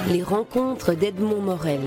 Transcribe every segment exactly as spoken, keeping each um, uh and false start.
Les rencontres d'Edmond Morel.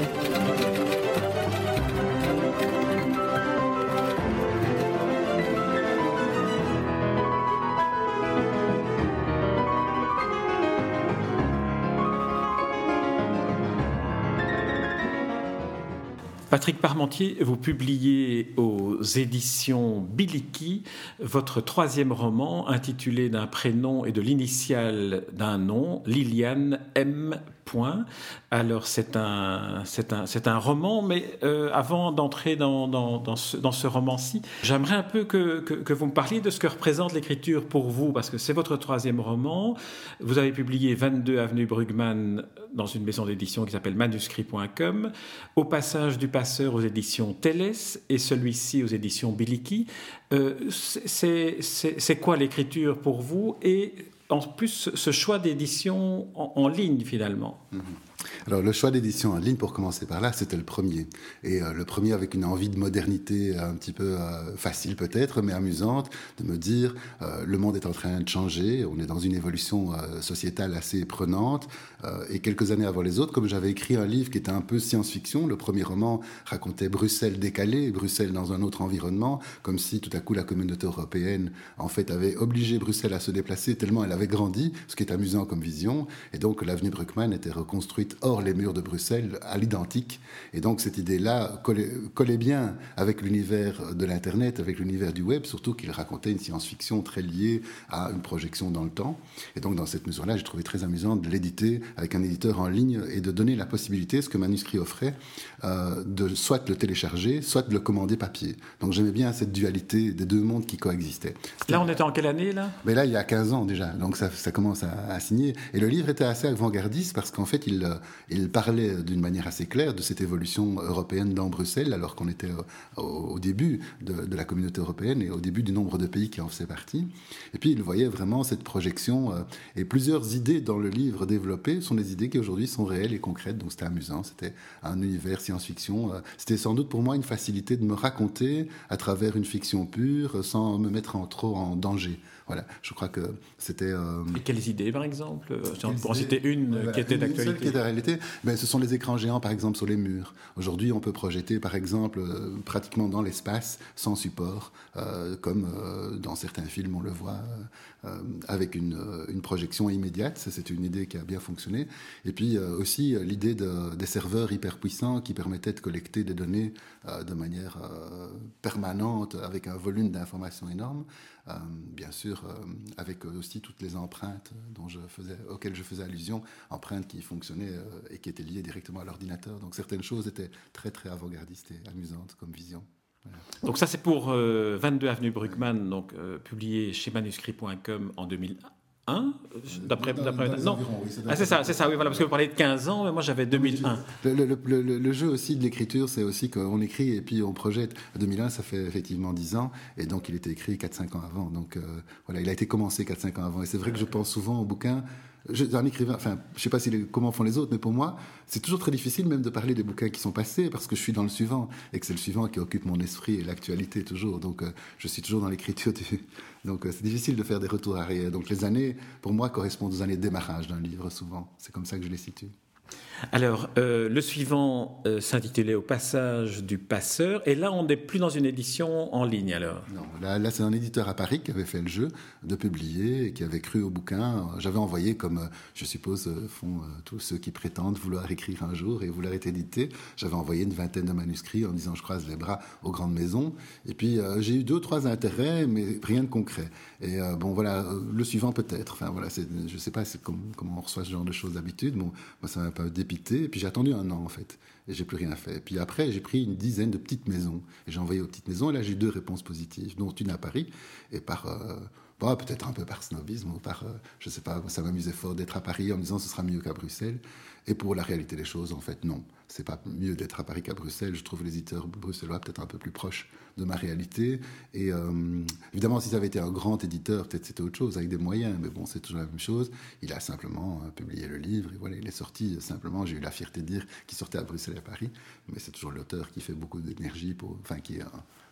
Patrick Parmentier, vous publiez aux éditions Biliki votre troisième roman intitulé d'un prénom et de l'initiale d'un nom, Liliane M. Point. Alors c'est un, c'est un, c'est un roman, mais euh, avant d'entrer dans, dans, dans, ce, dans ce roman-ci, j'aimerais un peu que, que, que vous me parliez de ce que représente l'écriture pour vous, parce que c'est votre troisième roman. Vous avez publié vingt-deux avenue Brugman dans une maison d'édition qui s'appelle manuscrit point com, Au passage du passeur aux éditions Télès et celui-ci aux éditions Biliki. Euh, c'est, c'est, c'est quoi l'écriture pour vous et en plus ce choix d'édition en, en ligne finalement? Mmh. Alors le choix d'édition en ligne, pour commencer par là, c'était le premier. Et euh, le premier avec une envie de modernité un petit peu euh, facile peut-être, mais amusante, de me dire euh, le monde est en train de changer, on est dans une évolution euh, sociétale assez prenante. Euh, et quelques années avant les autres, comme j'avais écrit un livre qui était un peu science-fiction, le premier roman racontait Bruxelles décalée, Bruxelles dans un autre environnement, comme si tout à coup la communauté européenne en fait avait obligé Bruxelles à se déplacer tellement elle avait grandi, ce qui est amusant comme vision. Et donc l'avenue Brugman était reconstruite hors les murs de Bruxelles, à l'identique. Et donc cette idée-là collait, collait bien avec l'univers de l'Internet, avec l'univers du web, surtout qu'il racontait une science-fiction très liée à une projection dans le temps. Et donc dans cette mesure-là, j'ai trouvé très amusant de l'éditer avec un éditeur en ligne et de donner la possibilité, ce que Manuscrit offrait, euh, de soit le télécharger, soit de le commander papier. Donc j'aimais bien cette dualité des deux mondes qui coexistaient. Là, on était en quelle année, là? Mais là, il y a quinze ans déjà, donc ça, ça commence à, à signer. Et le livre était assez avant-gardiste parce qu'en fait, il, il parlait d'une manière assez claire de cette évolution européenne dans Bruxelles, alors qu'on était au, au début de, de la communauté européenne et au début du nombre de pays qui en faisaient partie. Et puis, il voyait vraiment cette projection euh, et plusieurs idées dans le livre développées sont des idées qui aujourd'hui sont réelles et concrètes, donc c'était amusant, c'était un univers science-fiction. Euh, c'était sans doute pour moi une facilité de me raconter à travers une fiction pure sans me mettre en, trop en danger. Voilà, je crois que c'était... Euh... Et quelles idées, par exemple? Pour en citer une voilà, qui était d'actualité. Une seule qui était de réalité, ben, ce sont les écrans géants, par exemple, sur les murs. Aujourd'hui, on peut projeter, par exemple, euh, pratiquement dans l'espace, sans support, euh, comme euh, dans certains films, on le voit, euh, avec une, une projection immédiate. Ça, c'est une idée qui a bien fonctionné. Et puis euh, aussi, euh, l'idée de, des serveurs hyper puissants qui permettaient de collecter des données euh, de manière euh, permanente, avec un volume d'informations énorme. Euh, bien sûr, euh, avec aussi toutes les empreintes dont je faisais, auxquelles je faisais allusion, empreintes qui fonctionnaient euh, et qui étaient liées directement à l'ordinateur. Donc certaines choses étaient très très avant-gardistes et amusantes comme vision. Voilà. Donc ça c'est pour euh, vingt-deux avenue Brugman, donc euh, publié chez manuscrit point com en deux mille un, d'après, dans, d'après, dans non, environs, oui, ah, c'est ça, c'est ça, oui, voilà, parce que vous parlez de quinze ans, mais moi j'avais deux mille un. Le, le, le, le, le jeu aussi de l'écriture, c'est aussi qu'on écrit et puis on projette. deux mille un, ça fait effectivement dix ans, et donc il était écrit quatre cinq ans avant. Donc euh, voilà, il a été commencé quatre cinq ans avant. Et c'est vrai que je pense souvent au bouquin. Je, un écrivain, enfin, je ne sais pas si les, comment font les autres, mais pour moi, c'est toujours très difficile même de parler des bouquins qui sont passés parce que je suis dans le suivant et que c'est le suivant qui occupe mon esprit et l'actualité toujours. Donc, euh, je suis toujours dans l'écriture. Du... Donc, euh, c'est difficile de faire des retours arrière. Donc, les années, pour moi, correspondent aux années de démarrage d'un livre, souvent. C'est comme ça que je les situe. Alors, euh, le suivant euh, s'intitulait Au passage du passeur. Et là, on n'est plus dans une édition en ligne, alors? Non, là, là, c'est un éditeur à Paris qui avait fait le jeu de publier et qui avait cru au bouquin. J'avais envoyé, comme je suppose font tous ceux qui prétendent vouloir écrire un jour et vouloir être édité, j'avais envoyé une vingtaine de manuscrits en disant je croise les bras aux grandes maisons. Et puis, euh, j'ai eu deux, trois intérêts, mais rien de concret. Et euh, bon, voilà, le suivant peut-être. Enfin, voilà, c'est, je ne sais pas c'est comme, comment on reçoit ce genre de choses d'habitude. Bon, moi, ça m'a pas dépité. Et puis j'ai attendu un an en fait, et j'ai plus rien fait. Et puis après, j'ai pris une dizaine de petites maisons, et j'ai envoyé aux petites maisons, et là j'ai eu deux réponses positives, dont une à Paris, et par, euh, bon, peut-être un peu par snobisme, ou par, euh, je sais pas, ça m'amusait fort d'être à Paris en me disant ce sera mieux qu'à Bruxelles. Et pour la réalité des choses, en fait, non. C'est pas mieux d'être à Paris qu'à Bruxelles. Je trouve les éditeurs bruxellois peut-être un peu plus proches de ma réalité. Et euh, évidemment, si ça avait été un grand éditeur, peut-être c'était autre chose, avec des moyens. Mais bon, c'est toujours la même chose. Il a simplement euh, publié le livre. Et voilà, il est sorti. Simplement, j'ai eu la fierté de dire qu'il sortait à Bruxelles et à Paris. Mais c'est toujours l'auteur qui fait beaucoup d'énergie, pour, enfin, qui est un,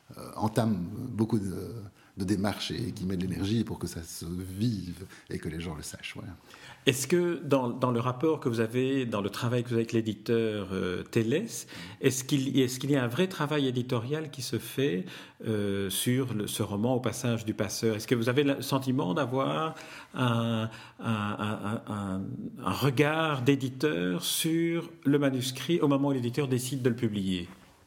euh, entame beaucoup de, de démarches et qui met de l'énergie pour que ça se vive et que les gens le sachent. Voilà. Est-ce que dans, dans le rapport que vous avez, dans le travail que vous avez avec l'éditeur euh, Télès, est-ce qu'il, est-ce qu'il y a un vrai travail éditorial qui se fait euh, sur le, ce roman Au passage du passeur? Est-ce que vous avez le sentiment d'avoir un, un, un, un, un regard d'éditeur sur le manuscrit au moment où l'éditeur décide de le publier?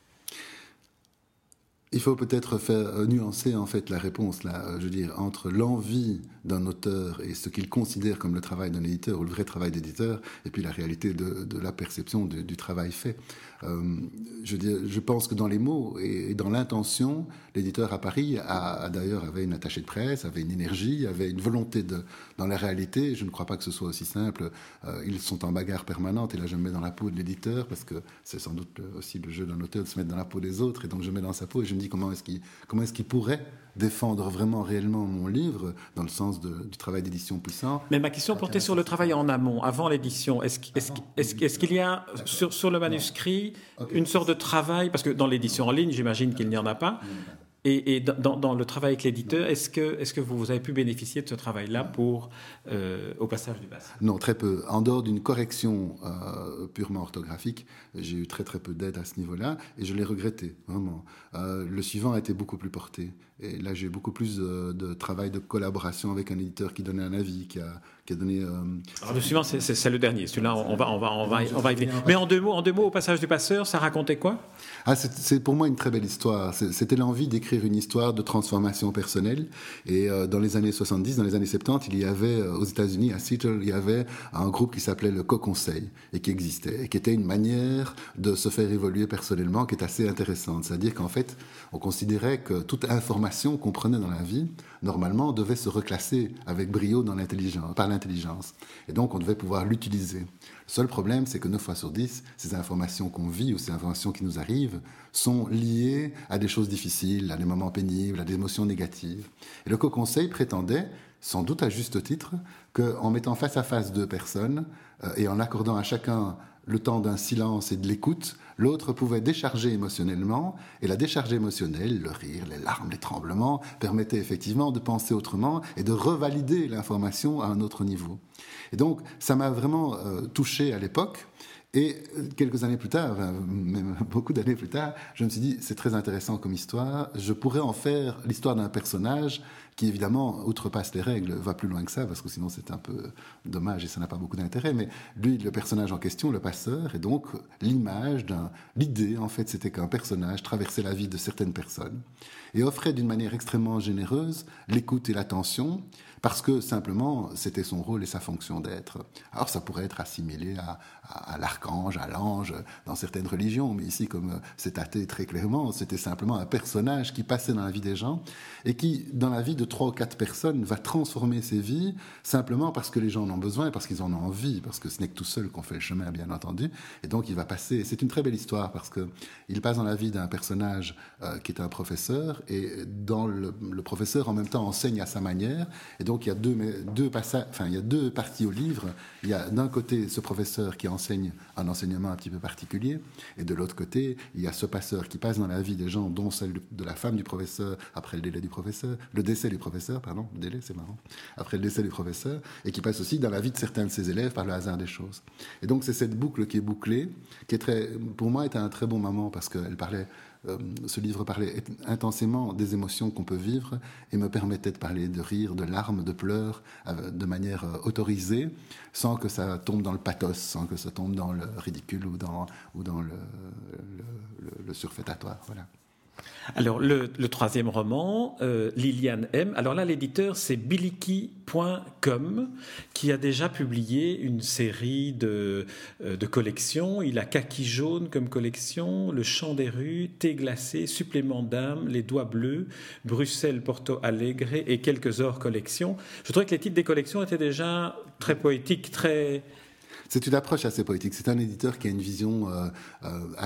Il faut peut-être faire euh, nuancer en fait la réponse là, euh, je veux dire, entre l'envie d'un auteur et ce qu'il considère comme le travail d'un éditeur ou le vrai travail d'éditeur, et puis la réalité de, de la perception du, du travail fait. Euh, je, veux dire, je pense que dans les mots et, et dans l'intention, l'éditeur à Paris a, a d'ailleurs avait une attachée de presse, avait une énergie, avait une volonté de. Dans la réalité, je ne crois pas que ce soit aussi simple. Euh, ils sont en bagarre permanente, et là je me mets dans la peau de l'éditeur parce que c'est sans doute aussi le jeu d'un auteur de se mettre dans la peau des autres, et donc je me mets dans sa peau et je me dis comment est-ce qu'il, comment est-ce qu'il pourrait défendre vraiment réellement mon livre dans le sens de, du travail d'édition puissant. Mais ma question portait sur le travail en amont, avant l'édition. Est-ce, est-ce, est-ce, est-ce qu'il y a sur, sur le manuscrit okay. une sorte de travail, parce que dans l'édition en ligne, j'imagine qu'il n'y en a pas, et, et dans, dans le travail avec l'éditeur, est-ce que, est-ce que vous avez pu bénéficier de ce travail-là pour, euh, au passage du passé? Non, très peu. En dehors d'une correction euh, purement orthographique, j'ai eu très très peu d'aide à ce niveau-là, et je l'ai regretté, vraiment. Euh, le suivant a été beaucoup plus porté. Et là, j'ai eu beaucoup plus de, de travail de collaboration avec un éditeur qui donnait un avis, qui a, qui a donné... Euh... Alors, le suivant, c'est, c'est, c'est le dernier. Celui-là, on va, on va, on va, on va y venir. Mais en deux mots, en deux mots, Au passage du passeur, ça racontait quoi? Ah, c'est, c'est pour moi une très belle histoire. C'est, c'était l'envie d'écrire une histoire de transformation personnelle. Et euh, dans les années soixante-dix, dans les années soixante-dix, il y avait, euh, aux États-Unis, à Seattle, il y avait un groupe qui s'appelait le Co-Conseil, et qui existait, et qui était une manière de se faire évoluer personnellement, qui est assez intéressante. C'est-à-dire qu'en fait, on considérait que toute information qu'on prenait dans la vie, normalement, devait se reclasser avec brio dans l'intelligence, par l'intelligence. Et donc, on devait pouvoir l'utiliser. Le seul problème, c'est que neuf fois sur dix, ces informations qu'on vit ou ces informations qui nous arrivent sont liées à des choses difficiles, à des moments pénibles, à des émotions négatives. Et le Co-Conseil prétendait, sans doute à juste titre, qu'en mettant face à face deux personnes euh, et en accordant à chacun le temps d'un silence et de l'écoute, l'autre pouvait décharger émotionnellement, et la décharge émotionnelle, le rire, les larmes, les tremblements, permettait effectivement de penser autrement et de revalider l'information à un autre niveau. Et donc, ça m'a vraiment euh, touché à l'époque. Et quelques années plus tard, même beaucoup d'années plus tard, je me suis dit, c'est très intéressant comme histoire, je pourrais en faire l'histoire d'un personnage qui, évidemment, outrepasse les règles, va plus loin que ça, parce que sinon c'est un peu dommage et ça n'a pas beaucoup d'intérêt, mais lui, le personnage en question, le passeur, et donc l'image d'un... L'idée, en fait, c'était qu'un personnage traversait la vie de certaines personnes et offrait d'une manière extrêmement généreuse l'écoute et l'attention, parce que simplement c'était son rôle et sa fonction d'être. Alors ça pourrait être assimilé à, à, à l'archange, à l'ange dans certaines religions, mais ici, comme c'est athée très clairement, c'était simplement un personnage qui passait dans la vie des gens et qui, dans la vie de trois ou quatre personnes, va transformer ces vies simplement parce que les gens en ont besoin, parce qu'ils en ont envie, parce que ce n'est que tout seul qu'on fait le chemin, bien entendu. Et donc il va passer. C'est une très belle histoire parce que il passe dans la vie d'un personnage euh, qui est un professeur, et dans le, le professeur en même temps enseigne à sa manière. Et donc Donc il y a deux, deux passages, enfin il y a deux parties au livre. Il y a d'un côté ce professeur qui enseigne un enseignement un petit peu particulier, et de l'autre côté il y a ce passeur qui passe dans la vie des gens, dont celle de la femme du professeur après le délai du professeur, le décès du professeur, pardon, le délai c'est marrant, après le décès du professeur, et qui passe aussi dans la vie de certains de ses élèves par le hasard des choses. Et donc c'est cette boucle qui est bouclée, qui est très, pour moi était un très bon moment parce qu'elle parlait. Euh, ce livre parlait intensément des émotions qu'on peut vivre et me permettait de parler de rire, de larmes, de pleurs, euh, de manière euh, autorisée, sans que ça tombe dans le pathos, sans que ça tombe dans le ridicule ou dans, ou dans le, le, le, le surfétatoire. Voilà. Alors, le, le troisième roman, euh, Liliane M. Alors là, l'éditeur, c'est biliki point com, qui a déjà publié une série de, euh, de collections. Il a Kaki jaune comme collection, Le chant des rues, Thé glacé, Supplément d'âme, Les doigts bleus, Bruxelles, Porto Alegre et quelques ors collections. Je trouvais que les titres des collections étaient déjà très poétiques, très... C'est une approche assez poétique. C'est un éditeur qui a une vision euh, euh, assez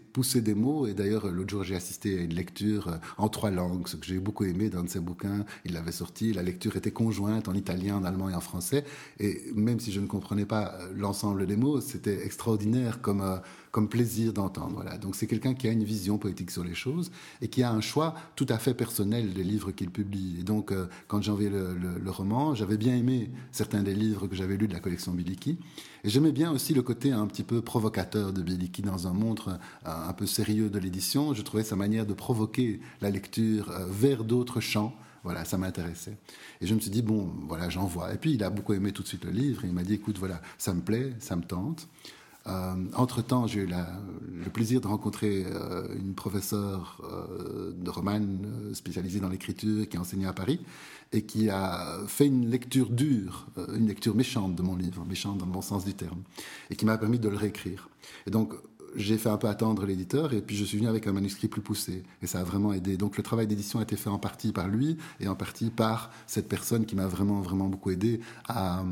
pousser des mots. Et d'ailleurs, l'autre jour, j'ai assisté à une lecture euh, en trois langues, ce que j'ai beaucoup aimé d'un de ses bouquins. Il l'avait sorti. La lecture était conjointe en italien, en allemand et en français. Et même si je ne comprenais pas l'ensemble des mots, c'était extraordinaire comme, euh, comme plaisir d'entendre. Voilà. Donc c'est quelqu'un qui a une vision poétique sur les choses et qui a un choix tout à fait personnel des livres qu'il publie. Et donc, euh, quand j'ai envoyé le, le, le roman, j'avais bien aimé certains des livres que j'avais lus de la collection Biliki. Et j'aimais bien aussi le côté un petit peu provocateur de Biliki dans un monde un, un peu sérieux de l'édition. Je trouvais sa manière de provoquer la lecture euh, vers d'autres champs. Voilà, ça m'intéressait. Et je me suis dit, bon, voilà, j'envoie. Et puis, il a beaucoup aimé tout de suite le livre. Et il m'a dit, écoute, voilà, ça me plaît, ça me tente. Euh, entre-temps, j'ai eu la, le plaisir de rencontrer euh, une professeure euh, de romane euh, spécialisée dans l'écriture qui enseignait à Paris et qui a fait une lecture dure, euh, une lecture méchante de mon livre, méchante dans le bon sens du terme, et qui m'a permis de le réécrire. Et donc, j'ai fait un peu attendre l'éditeur et puis je suis venu avec un manuscrit plus poussé et ça a vraiment aidé. Donc le travail d'édition a été fait en partie par lui et en partie par cette personne qui m'a vraiment, vraiment beaucoup aidé à...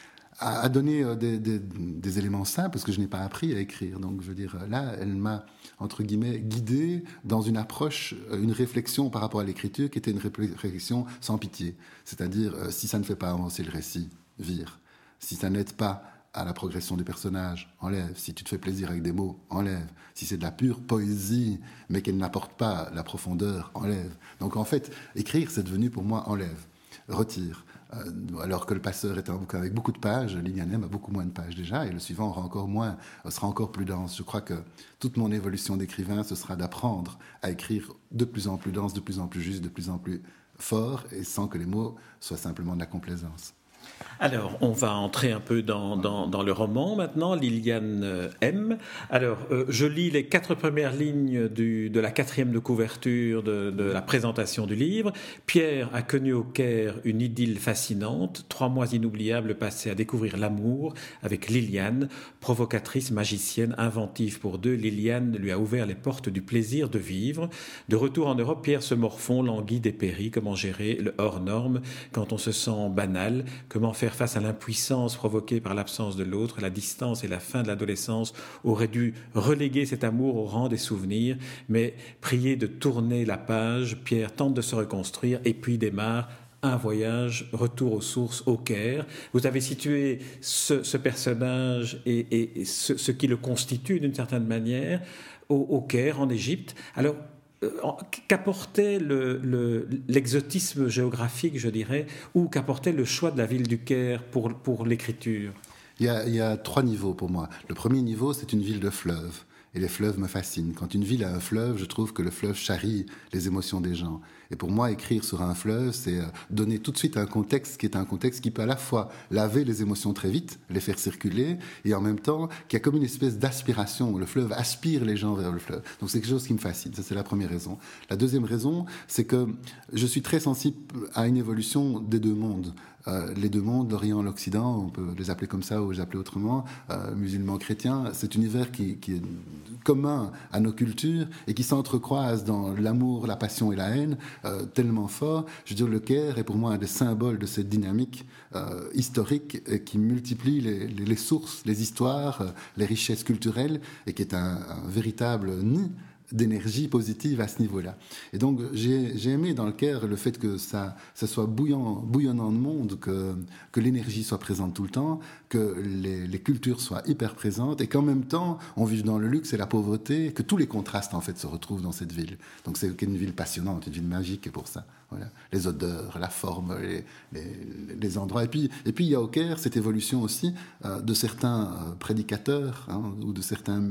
à donner des, des, des éléments simples, parce que je n'ai pas appris à écrire. Donc, je veux dire, là, elle m'a, entre guillemets, guidé dans une approche, une réflexion par rapport à l'écriture qui était une réflexion sans pitié. C'est-à-dire, si ça ne fait pas avancer le récit, vire. Si ça n'aide pas à la progression des personnages, enlève. Si tu te fais plaisir avec des mots, enlève. Si c'est de la pure poésie, mais qu'elle n'apporte pas la profondeur, enlève. Donc, en fait, écrire, c'est devenu pour moi, enlève, retire. Alors que Le Passeur est un bouquin avec beaucoup de pages, Liliane M a beaucoup moins de pages déjà, et le suivant aura encore moins, sera encore plus dense. Je crois que toute mon évolution d'écrivain, ce sera d'apprendre à écrire de plus en plus dense, de plus en plus juste, de plus en plus fort, et sans que les mots soient simplement de la complaisance. Alors, on va entrer un peu dans, dans, dans le roman maintenant, Liliane M. Alors, euh, je lis les quatre premières lignes du, de la quatrième de couverture de, de la présentation du livre. Pierre a connu au Caire une idylle fascinante, trois mois inoubliables passés à découvrir l'amour avec Liliane, provocatrice, magicienne, inventive pour deux. Liliane lui a ouvert les portes du plaisir de vivre. De retour en Europe, Pierre se morfond, languit, dépérit. Comment gérer le hors-norme quand on se sent banal? Comment faire face à l'impuissance provoquée par l'absence de l'autre? La distance et la fin de l'adolescence auraient dû reléguer cet amour au rang des souvenirs, mais prié de tourner la page, Pierre tente de se reconstruire et puis démarre un voyage, retour aux sources au Caire. Vous avez situé ce, ce personnage et, et, et ce, ce qui le constitue d'une certaine manière au, au Caire, en Égypte. Alors, qu'apportait le, le, l'exotisme géographique, je dirais, ou qu'apportait le choix de la ville du Caire pour, pour l'écriture? Il y a, il y a trois niveaux pour moi. Le premier niveau, c'est une ville de fleuves. Et les fleuves me fascinent. Quand une ville a un fleuve, je trouve que le fleuve charrie les émotions des gens. Et pour moi, écrire sur un fleuve, c'est donner tout de suite un contexte qui est un contexte qui peut à la fois laver les émotions très vite, les faire circuler, et en même temps, qui a comme une espèce d'aspiration. Le fleuve aspire les gens vers le fleuve. Donc c'est quelque chose qui me fascine. Ça, c'est la première raison. La deuxième raison, c'est que je suis très sensible à une évolution des deux mondes. Euh, les deux mondes, l'Orient et l'Occident, on peut les appeler comme ça ou les appeler autrement, euh, musulmans, chrétiens, cet univers qui, qui est commun à nos cultures et qui s'entrecroise dans l'amour, la passion et la haine euh, tellement fort. Je veux dire, le Caire est pour moi un des symboles de cette dynamique euh, historique et qui multiplie les, les, les sources, les histoires, euh, les richesses culturelles et qui est un, un véritable nid d'énergie positive à ce niveau-là. Et donc, j'ai, j'ai aimé dans le Caire le fait que ça, ça soit bouillant, bouillonnant de monde, que, que l'énergie soit présente tout le temps, que les, les cultures soient hyper présentes et qu'en même temps, on vive dans le luxe et la pauvreté, que tous les contrastes, en fait, se retrouvent dans cette ville. Donc, c'est une ville passionnante, une ville magique pour ça. Voilà. Les odeurs, la forme, les, les, les endroits. Et puis, et puis, il y a au Caire cette évolution aussi euh, de certains euh, prédicateurs hein, ou de certains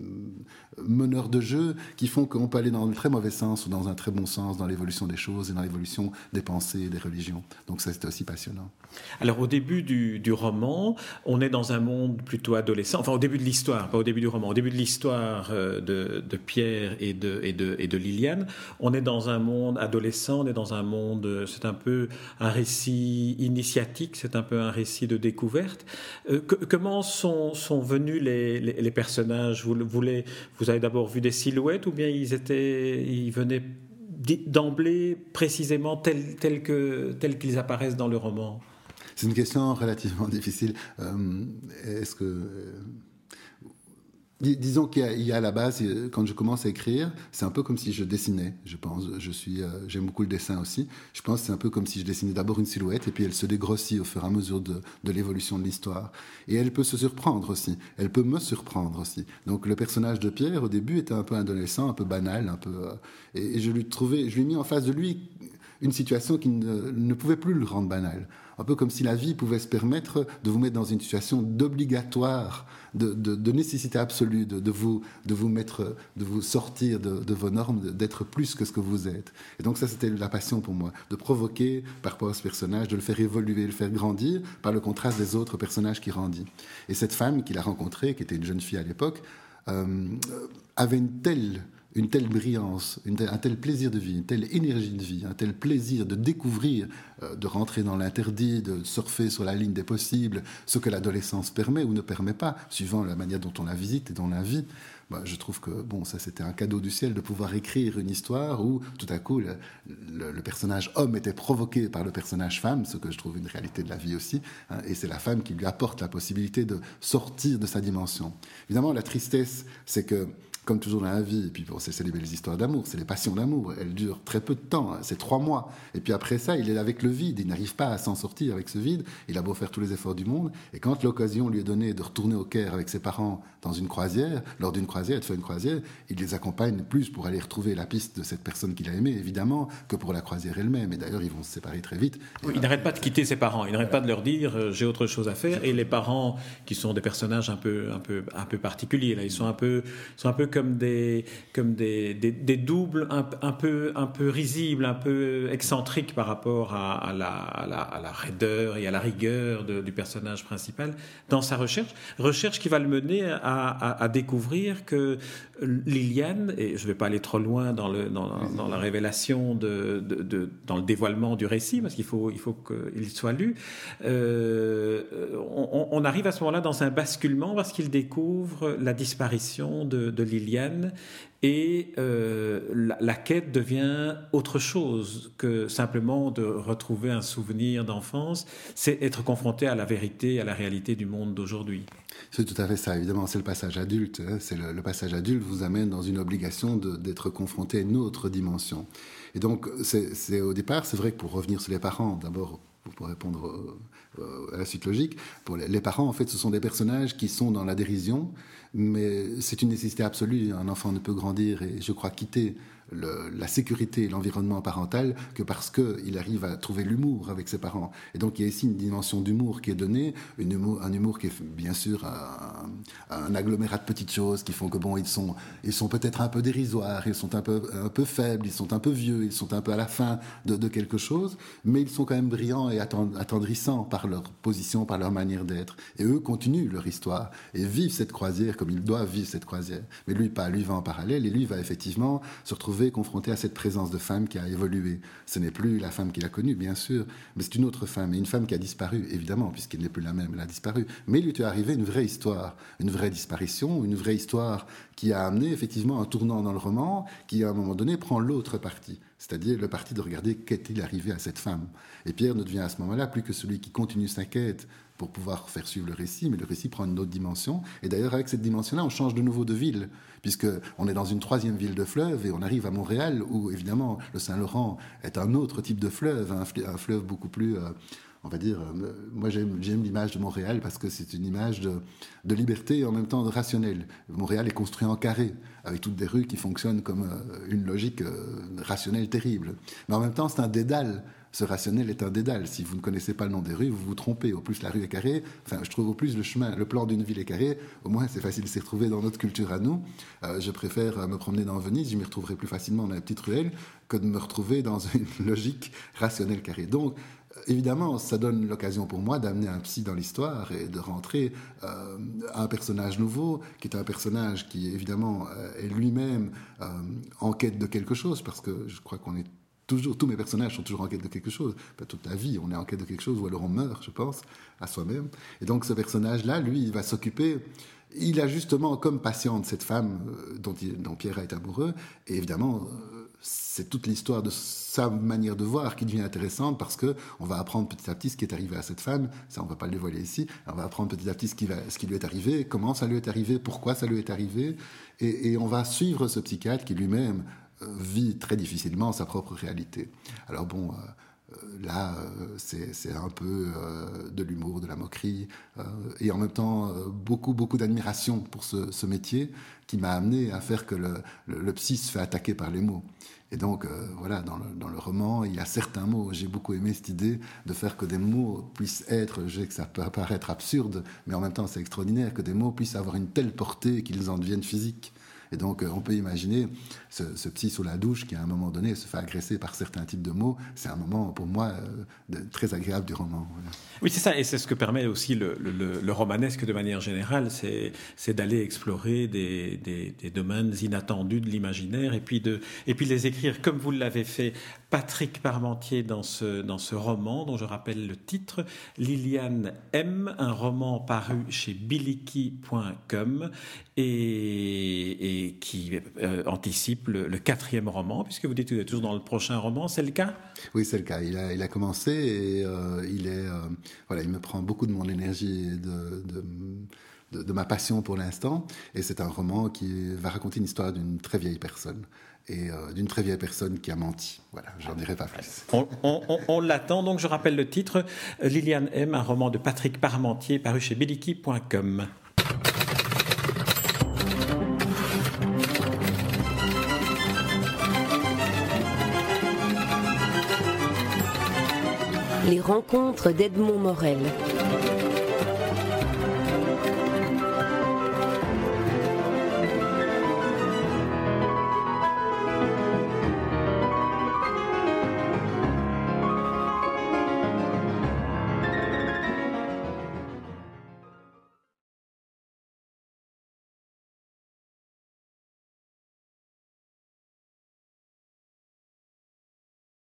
meneurs de jeu qui font qu'on peut aller dans le très mauvais sens ou dans un très bon sens dans l'évolution des choses et dans l'évolution des pensées et des religions. Donc ça, c'était aussi passionnant. Alors, au début du, du roman, on est dans un monde plutôt adolescent. Enfin, au début de l'histoire, pas au début du roman. Au début de l'histoire de, de Pierre et de, et, de, et de Liliane, on est dans un monde adolescent, on est dans un monde, c'est un peu un récit initiatique, c'est un peu un récit de découverte. Euh, que, comment sont, sont venus les, les, les personnages? Vous, vous, les, vous avez d'abord vu des silhouettes ou bien ils, étaient, ils venaient d'emblée précisément tels, tels, que, tels qu'ils apparaissent dans le roman? C'est une question relativement difficile. Euh, est-ce que... Dis, disons qu'il y, a, il y a à la base, quand je commence à écrire, c'est un peu comme si je dessinais, je pense. Je suis, euh, j'aime beaucoup le dessin aussi. Je pense que c'est un peu comme si je dessinais d'abord une silhouette et puis elle se dégrossit au fur et à mesure de, de l'évolution de l'histoire. Et elle peut se surprendre aussi. Elle peut me surprendre aussi. Donc le personnage de Pierre, au début, était un peu adolescent, un peu banal, un peu. Euh, et, et je lui trouvais, je lui ai mis en face de lui une situation qui ne, ne pouvait plus le rendre banal. Un peu comme si la vie pouvait se permettre de vous mettre dans une situation d'obligatoire, de, de, de nécessité absolue, de, de, vous, de vous mettre, de vous sortir de, de vos normes, d'être plus que ce que vous êtes. Et donc ça, c'était la passion pour moi, de provoquer par rapport à ce personnage, de le faire évoluer, de le faire grandir par le contraste des autres personnages qui grandissent. Et cette femme qu'il a rencontrée, qui était une jeune fille à l'époque, euh, avait une telle... une telle brillance, une telle, un tel plaisir de vie, une telle énergie de vie, un tel plaisir de découvrir, euh, de rentrer dans l'interdit, de surfer sur la ligne des possibles, ce que l'adolescence permet ou ne permet pas, suivant la manière dont on la visite et dont on la vit. Bah, je trouve que bon, ça c'était un cadeau du ciel de pouvoir écrire une histoire où tout à coup le, le, le personnage homme était provoqué par le personnage femme, ce que je trouve une réalité de la vie aussi, hein, et c'est la femme qui lui apporte la possibilité de sortir de sa dimension. Évidemment, la tristesse, c'est que comme toujours dans la vie, et puis bon, c'est, c'est les belles histoires d'amour, c'est les passions d'amour, elles durent très peu de temps, c'est trois mois, et puis après ça, il est avec le vide, il n'arrive pas à s'en sortir avec ce vide, il a beau faire tous les efforts du monde, et quand l'occasion lui est donnée de retourner au Caire avec ses parents dans une croisière, lors d'une croisière, de faire une croisière, il les accompagne plus pour aller retrouver la piste de cette personne qu'il a aimée, évidemment, que pour la croisière elle-même, et d'ailleurs, ils vont se séparer très vite. Oui, il n'arrête pas de quitter ses parents, il n'arrête pas de leur dire euh, j'ai autre chose à faire, et les parents, qui sont des personnages un peu, un peu, un peu particuliers, là, ils sont un peu, sont un peu comme des comme des, des, des doubles un, un, peu, un peu risibles, un peu excentriques par rapport à, à, la, à, la, à la raideur et à la rigueur de, du personnage principal dans sa recherche. Recherche qui va le mener à, à, à découvrir que Liliane, et je ne vais pas aller trop loin dans, le, dans, dans la révélation, de, de, de, dans le dévoilement du récit, parce qu'il faut, il faut qu'il soit lu, euh, on, on arrive à ce moment-là dans un basculement parce qu'il découvre la disparition de, de Liliane. Et euh, la, la quête devient autre chose que simplement de retrouver un souvenir d'enfance. C'est être confronté à la vérité, à la réalité du monde d'aujourd'hui. C'est tout à fait ça, évidemment, c'est le passage adulte. Hein. C'est le, le passage adulte vous amène dans une obligation de, d'être confronté à une autre dimension. Et donc, c'est, c'est, au départ, c'est vrai que pour revenir sur les parents, d'abord, pour répondre à la suite logique, pour les parents, en fait, ce sont des personnages qui sont dans la dérision, mais c'est une nécessité absolue. Un enfant ne peut grandir et, je crois, quitter le, la sécurité et l'environnement parental que parce qu'il arrive à trouver l'humour avec ses parents. Et donc, il y a ici une dimension d'humour qui est donnée, une humour, un humour qui est, bien sûr, un, un agglomérat de petites choses qui font que, bon, ils sont, ils sont peut-être un peu dérisoires, ils sont un peu, un peu faibles, ils sont un peu vieux, ils sont un peu à la fin de, de quelque chose, mais ils sont quand même brillants et attendrissants par leur position, par leur manière d'être. Et eux continuent leur histoire et vivent cette croisière comme ils doivent vivre cette croisière. Mais lui, pas. Lui va en parallèle et lui va effectivement se retrouver confronté à cette présence de femme qui a évolué. Ce n'est plus la femme qu'il a connue, bien sûr, mais c'est une autre femme, et une femme qui a disparu, évidemment, puisqu'elle n'est plus la même, elle a disparu. Mais il lui est arrivé une vraie histoire, une vraie disparition, une vraie histoire qui a amené effectivement un tournant dans le roman, qui à un moment donné prend l'autre parti, c'est-à-dire le parti de regarder qu'est-il arrivé à cette femme. Et Pierre ne devient à ce moment-là plus que celui qui continue sa quête pour pouvoir faire suivre le récit, mais le récit prend une autre dimension. Et d'ailleurs, avec cette dimension-là, on change de nouveau de ville, puisqu'on est dans une troisième ville de fleuve, et on arrive à Montréal, où évidemment, le Saint-Laurent est un autre type de fleuve, un, un fleuve beaucoup plus... Euh, on va dire, euh, moi j'aime, j'aime l'image de Montréal parce que c'est une image de, de liberté et en même temps de rationnel. Montréal est construit en carré, avec toutes des rues qui fonctionnent comme euh, une logique euh, rationnelle terrible. Mais en même temps, c'est un dédale. Ce rationnel est un dédale. Si vous ne connaissez pas le nom des rues, vous vous trompez. Au plus la rue est carrée, enfin, je trouve au plus le chemin, le plan d'une ville est carré, au moins c'est facile de s'y retrouver dans notre culture à nous. Euh, je préfère me promener dans Venise, je m'y retrouverai plus facilement dans la petite ruelle que de me retrouver dans une logique rationnelle carrée. Donc, évidemment, ça donne l'occasion pour moi d'amener un psy dans l'histoire et de rentrer euh, à un personnage nouveau, qui est un personnage qui, évidemment, euh, est lui-même euh, en quête de quelque chose, parce que je crois qu'on est toujours, tous mes personnages sont toujours en quête de quelque chose. Pas toute la vie, on est en quête de quelque chose, ou alors on meurt, je pense, à soi-même. Et donc, ce personnage-là, lui, il va s'occuper... Il a justement comme patiente cette femme dont, il, dont Pierre est amoureux, et évidemment... Euh, c'est toute l'histoire de sa manière de voir qui devient intéressante, parce qu'on va apprendre petit à petit ce qui est arrivé à cette femme. Ça, on ne va pas le dévoiler ici. On va apprendre petit à petit ce qui, va, ce qui lui est arrivé, comment ça lui est arrivé, pourquoi ça lui est arrivé. Et, et on va suivre ce psychiatre qui lui-même euh, vit très difficilement sa propre réalité. Alors bon... Euh, Là, c'est, c'est un peu euh, de l'humour, de la moquerie, euh, et en même temps euh, beaucoup, beaucoup d'admiration pour ce, ce métier qui m'a amené à faire que le, le, le psy se fait attaquer par les mots. Et donc, euh, voilà, dans le, dans le roman, il y a certains mots. J'ai beaucoup aimé cette idée de faire que des mots puissent être, je sais que ça peut paraître absurde, mais en même temps c'est extraordinaire, que des mots puissent avoir une telle portée qu'ils en deviennent physiques. Et donc, on peut imaginer ce, ce psy sous la douche qui, à un moment donné, se fait agresser par certains types de mots. C'est un moment, pour moi, euh, de, très agréable du roman. Voilà. Oui, c'est ça. Et c'est ce que permet aussi le, le, le romanesque de manière générale. C'est, c'est d'aller explorer des, des, des domaines inattendus de l'imaginaire et puis, de, et puis les écrire comme vous l'avez fait, Patrick Parmentier, dans ce, dans ce roman, dont je rappelle le titre, Liliane M, un roman paru chez biliki point com et, et qui euh, anticipe le, le quatrième roman, puisque vous dites que vous êtes toujours dans le prochain roman, c'est le cas ? Oui, c'est le cas. Il a, il a commencé et euh, il est, euh, voilà, il me prend beaucoup de mon énergie et de, de, de, de ma passion pour l'instant. Et c'est un roman qui va raconter une histoire d'une très vieille personne. Et euh, d'une très vieille personne qui a menti. Voilà, j'en dirai pas plus. On, on, on, on l'attend, donc je rappelle le titre, Liliane M, un roman de Patrick Parmentier, paru chez biliki point com. Les rencontres d'Edmond Morel.